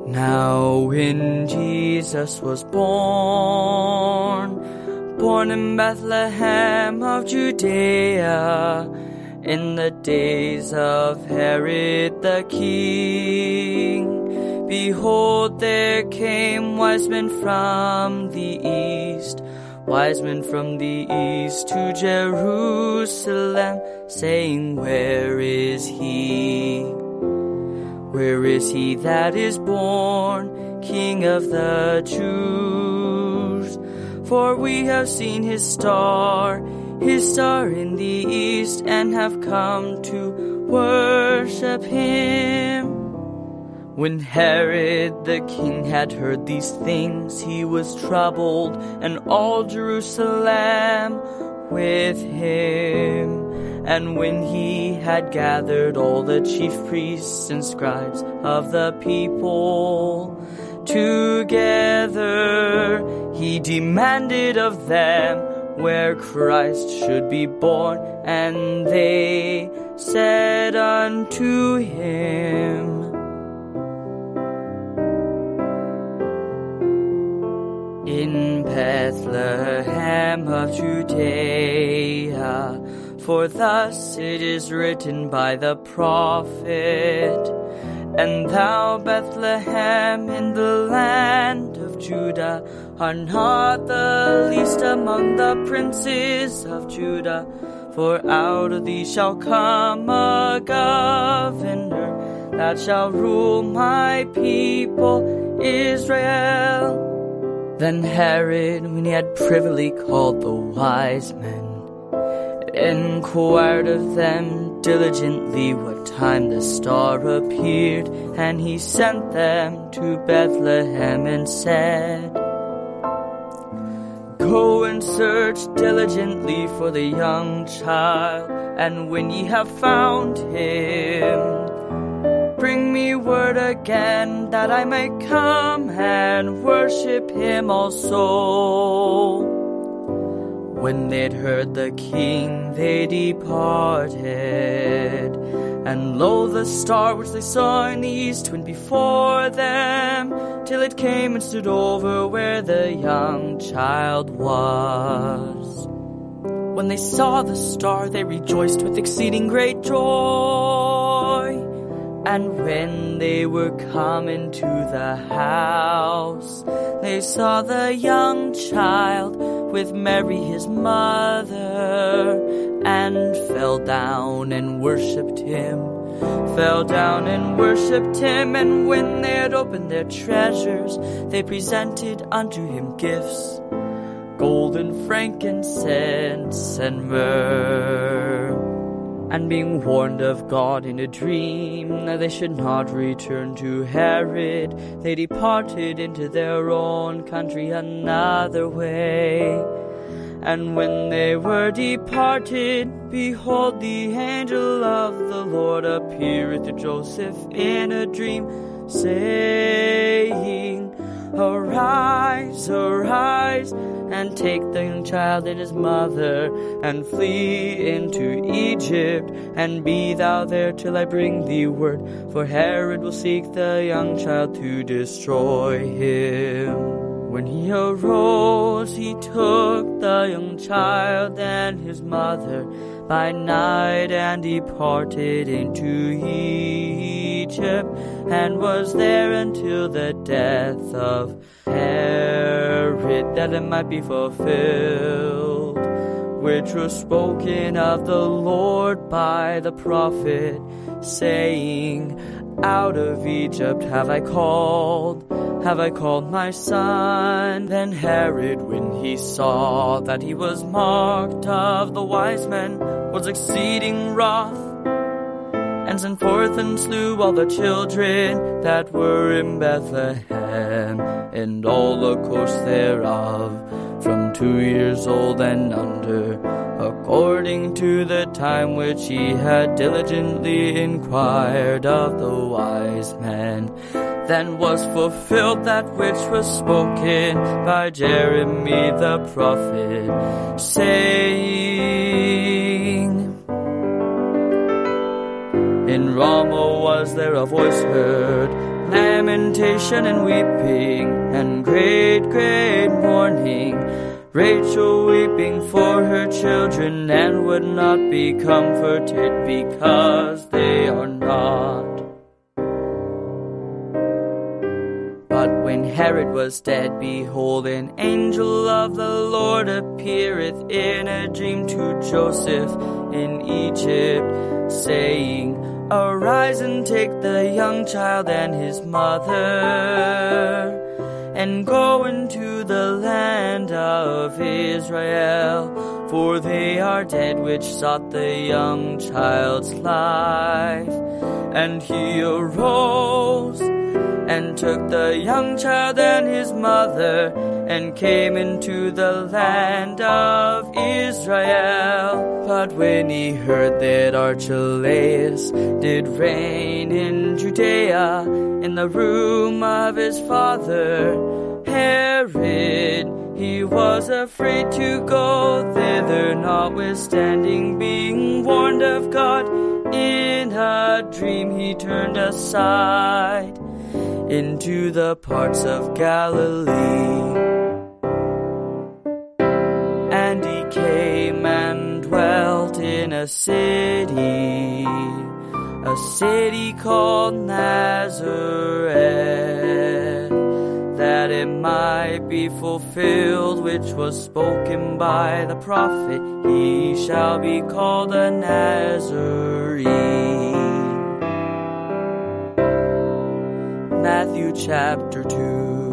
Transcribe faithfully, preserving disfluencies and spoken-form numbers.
Now when Jesus was born, born in Bethlehem of Judea, in the days of Herod the king, behold, there came wise men from the east, wise men from the east to Jerusalem, saying, Where is he? Where is he that is born, King of the Jews? For we have seen his star, his star in the east, and have come to worship him. When Herod the king had heard these things, he was troubled, and all Jerusalem with him. And when he had gathered all the chief priests and scribes of the people together, he demanded of them where Christ should be born. And they said unto him, In Bethlehem of Judea, for thus it is written by the prophet, And thou, Bethlehem, in the land of Judah, art not the least among the princes of Judah, for out of thee shall come a governor that shall rule my people Israel. Then Herod, when he had privily called the wise men, inquired of them diligently what time the star appeared, and he sent them to Bethlehem and said, Go and search diligently for the young child, and when ye have found him, bring me word again, that I may come and worship him also. When they'd heard the king, they departed. And lo, the star which they saw in the east went before them, till it came and stood over where the young child was. When they saw the star, they rejoiced with exceeding great joy. And when they were come into the house, they saw the young child with Mary his mother, and fell down and worshipped him, fell down and worshipped him. And when they had opened their treasures, they presented unto him gifts, gold and frankincense and myrrh. And being warned of God in a dream that they should not return to Herod, they departed into their own country another way. And when they were departed, behold, the angel of the Lord appeareth to Joseph in a dream, saying, Arise, arise, and take the young child and his mother, and flee into Egypt, and be thou there till I bring thee word, for Herod will seek the young child to destroy him. When he arose, he took the young child and his mother by night, and departed into Egypt, and was there until the death of Herod, that it might be fulfilled, which was spoken of the Lord by the prophet, saying, Out of Egypt have I called, have I called my son. Then Herod, when he saw that he was mocked of the wise men, was exceeding wroth, and sent forth and slew all the children that were in Bethlehem, and all the coast thereof, from two years old and under, according to the time which he had diligently inquired of the wise men. Then was fulfilled that which was spoken by Jeremy the prophet, saying, In Ramah was there a voice heard, lamentation and weeping, and great, great mourning. Rachel weeping for her children, and would not be comforted because they are not. But when Herod was dead, behold, an angel of the Lord appeareth in a dream to Joseph in Egypt, saying, Arise and take the young child and his mother, and go into the land of Israel, for they are dead which sought the young child's life. And he arose and took the young child and his mother, and came into the land of Israel. But when he heard that Archelaus did reign in Judea, in the room of his father Herod, he was afraid to go thither, notwithstanding being warned of God. In a dream he turned aside into the parts of Galilee. And he came and dwelt in a city, a city called Nazareth, that it might be fulfilled which was spoken by the prophet, he shall be called a Nazarene. Matthew chapter two.